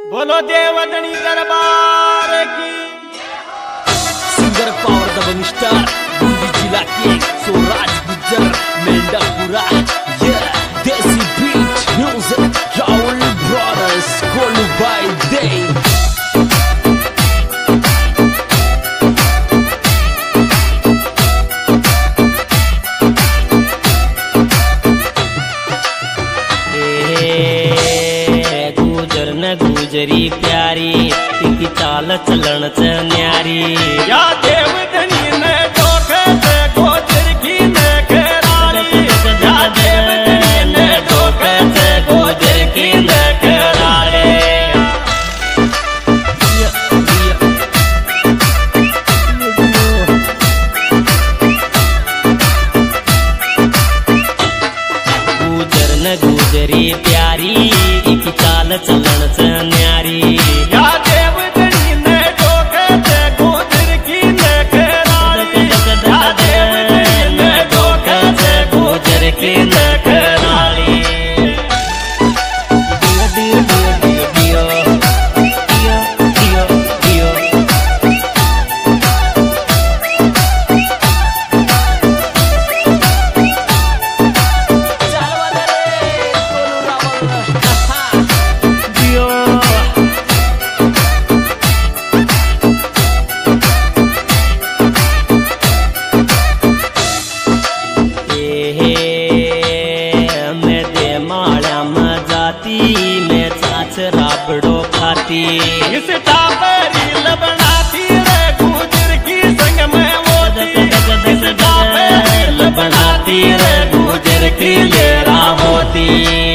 बोलो देवधनी दरबार की। सिंगर पावर दबंग स्टार बूंदी जिला के स्वराज गुज्जर मेंढापुरा देसी beat music Rahul brothers Kolu बाय डे। गुजरी प्यारी की चाल चलन च न्यारी या देवधनी ने धोखे से गोजर की ने करारी। या देवधनी ने धोखे से गोजर की ने करारी। गुजर न गुजरी प्यारी की चाल चलन च न्यारी। या देवधनी ने धोखे से गोजर की ने करारी। या देवधनी ने धोखे से गोजर की ने करारी। में चाच राबड़ो खाती इस टापरी लबनाती रे गुजर की संग में होती। इस टापरी लबनाती रे गुजर की लेरा होती।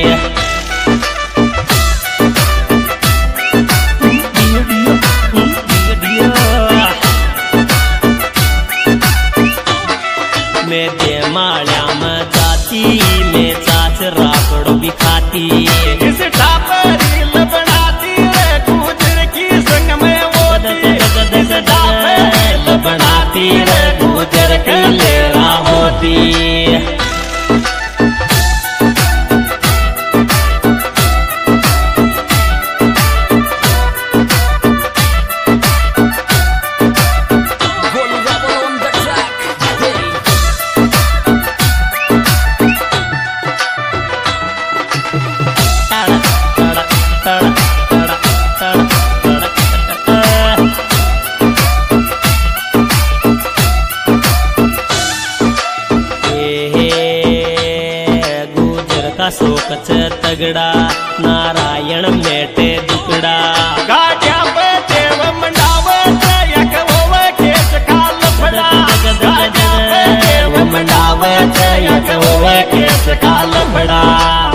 मैं दे माड़ा में जाती में चाच राबड़ो भी खाती। इस टापरी लबनाती रे गुजर की संग में होती। इस टापरी लबनाती रे गुजर की लेरा होती। शोकच तगड़ा नारायण मेटे दुकड़ा। गाड़िया पे देव मंडावे यक होवे केस काल फड़ा। गाड़िया पे देव मंडावे यक होवे केस काल फड़ा।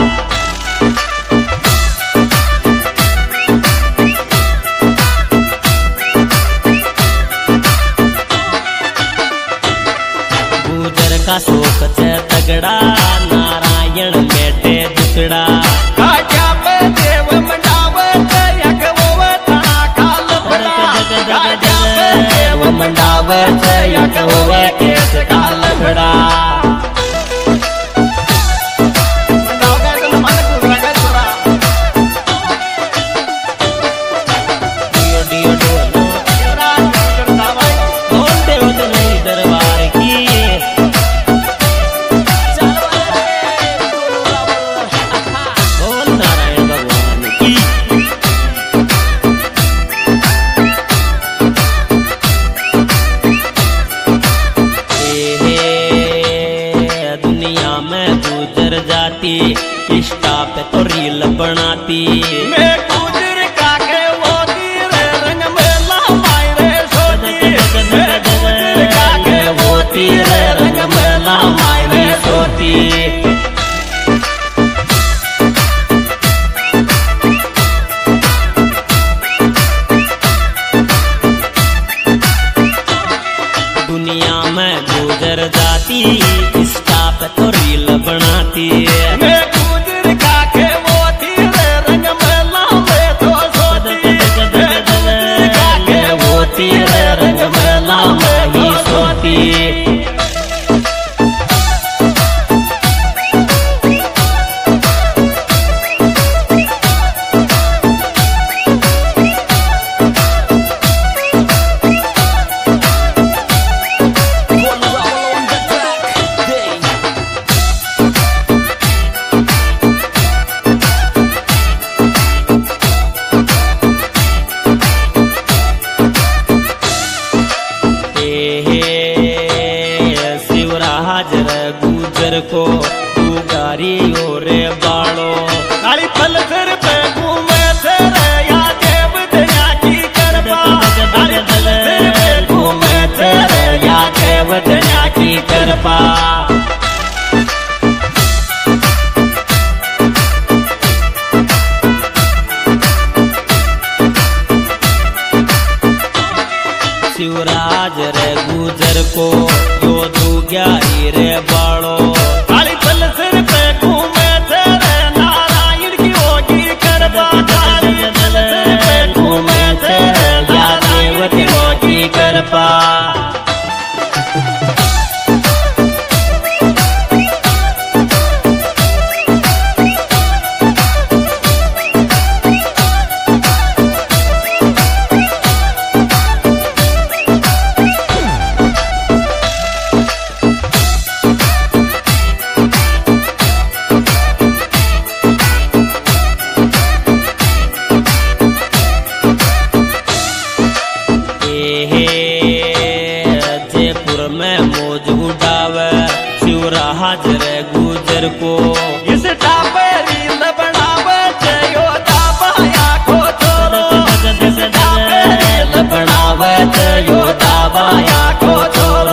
गुजर का शोकच तगड़ा नारायण मेटे दुकड़ा। गाड़िया पे देव मंडावे यक होवे काल फड़ा। गाड़िया पे देव मंडावे यक होवे केस काल फड़ा। इंस्टा पे तो रील बनाती। मैं गुजर का के होती रे रंग में लामाई रे सोती। मैं गुजर का के होती रे रंग में लामाई रे सोती। दुनिया में गुजर जाती इंस्टा पे तो रील बनाती। मैं गुजर का के होती रे रंग में सिर पे घूमे थे रे या देव दया की कृपा। अरे तल सिर पे घूमे थे रे या देव दया की कृपा। शिवराज रे गुजर को यो दुग्यारी रे बाड़ो। काली तल सिर पे घूमे थे रे नारायण की होगी कृपा। काली तल सिर पे घूमे थे रे या देव नारायण की होगी कृपा। जयपुर में मौज उड़ावे शिवराज रे गुजर को। इस टापे रील बनावे जयो दाबाया को छोरो। इस टापे रील बनावे जयो दाबाया को छोरो।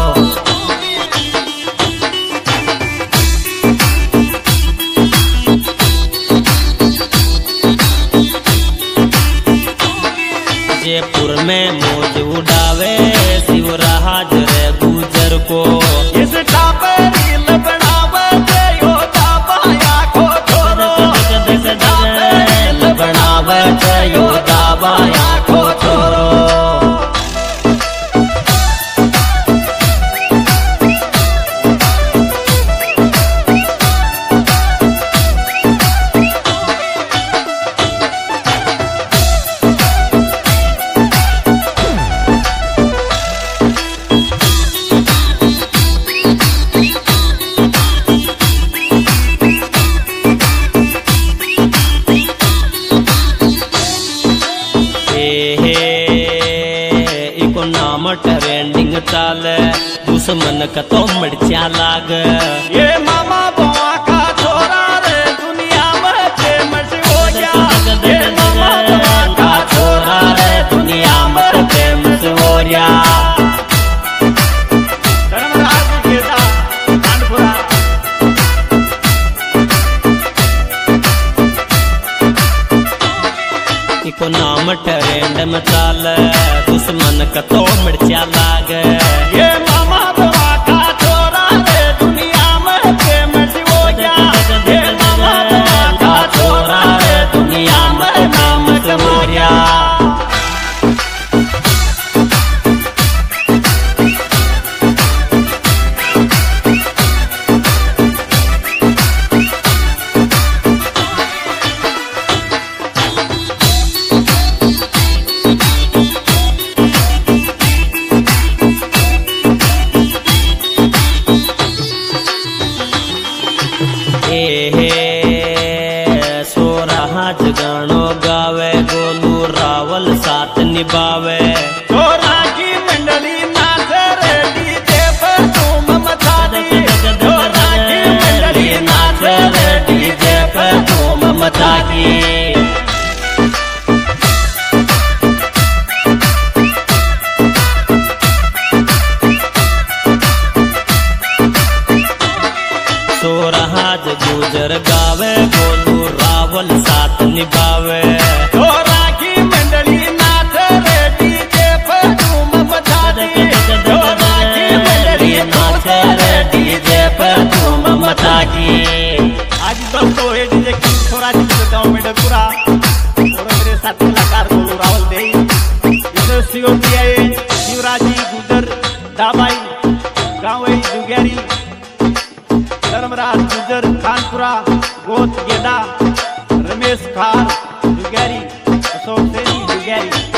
जयपुर में मौज उड़ावे शिवराज रे गुजर को। इस टापे रील बनावे जयो दाबाया को छोरो। इस टापे रील बनावे जयो दाबाया को छोरो। इको नाम ट्रेंडिंग चाले दुश्मन का तो मिर्चा लाग। ये मामा बुआ का छोरा रे दुनिया में फेमस हो गया। ये मामा बुआ का छोरा रे दुनिया में फेमस हो गया। धर्मराज जी के साथ कानपुरा। इको नाम ट्रेंड में चाले दुश्मन का तो मिर्चा लाग। ये मामा बुआ का छोरा रे दुनिया में फेमस हो गया। ये मामा बुआ का छोरा रे दुनिया में नाम कमा गया। सोराज गानो गावे गोलू रावल साथ निभावे। छोरा की मंडली नाच रे डीजे पे धूम मचा दी। छोरा की मंडली नाच रे डीजे पे धूम मचा दी। सोराज गुजर गावे गोलू रावल साथ निभावे। छोरा की मंडली नाच रे डीजे पे धूम मचा दी। छोरा की मंडली नाच रे डीजे पे धूम मचा दी। आज दोस्तों ये डीजे की छोरा जी के गाँव में डकुरा और मेरे साथ कलाकार गोलू रावल दे। इसे शिवराज जी गुजर दाबाई गाँव दुग्यारी। धर्मराज गुजर खानपुरा गोत गेडा रमेश खार दुग्यारी अशोक सेनी दुग्यारी।